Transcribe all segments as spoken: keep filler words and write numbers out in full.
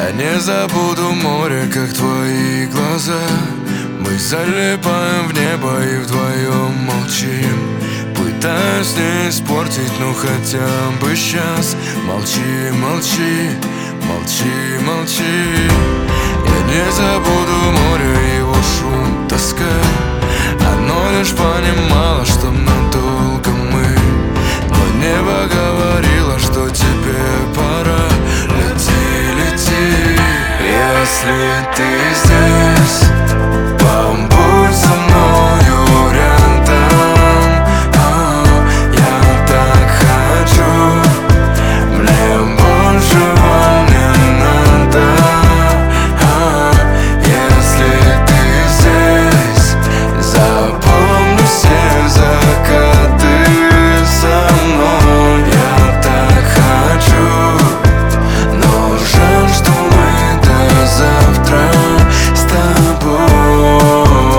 Я не забуду море, как твои глаза. Мы залипаем в небо и вдвоем молчим. Пытаюсь не испортить, ну хотя бы сейчас. Молчи, молчи, молчи, молчи. Я не забуду море, его шум, тоска. Оно лишь понимало, что надолго мы. Но небо говорило, что тебе пора. Лети, лети. Если ты здесь, побудь со мною рядом. О, я так хочу, мне большего не надо. О, если ты здесь, запомни все закаты со мной. Я так хочу, но жаль, что мы до завтра с тобой.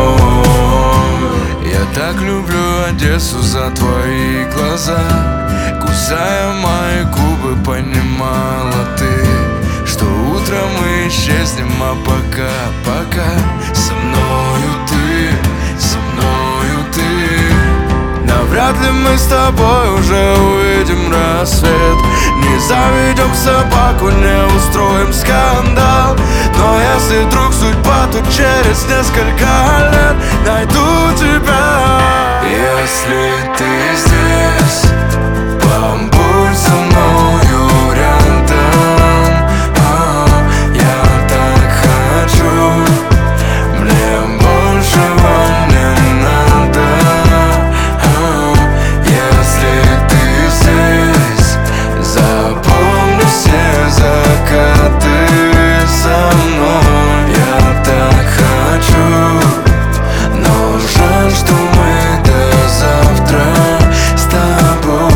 Я так люблю Одессу за твои глаза. Кусая мои губы, понимала ты, что утром мы исчезнем, а пока, пока со мною ты, со мною ты. Навряд ли мы с тобой уже увидим рассвет. Не заведем собаку, не устроим скандал. Но если вдруг судьба, то через несколько лет найду тебя. Если ты здесь, побудь со мною рядом. О, я так хочу, мне большего не надо. О, если ты здесь, запомни все закаты со мной. Я так хочу, но жаль, что мы до завтра с тобой.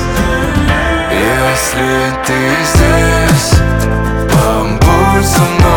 Если ты здесь, побудь со мной.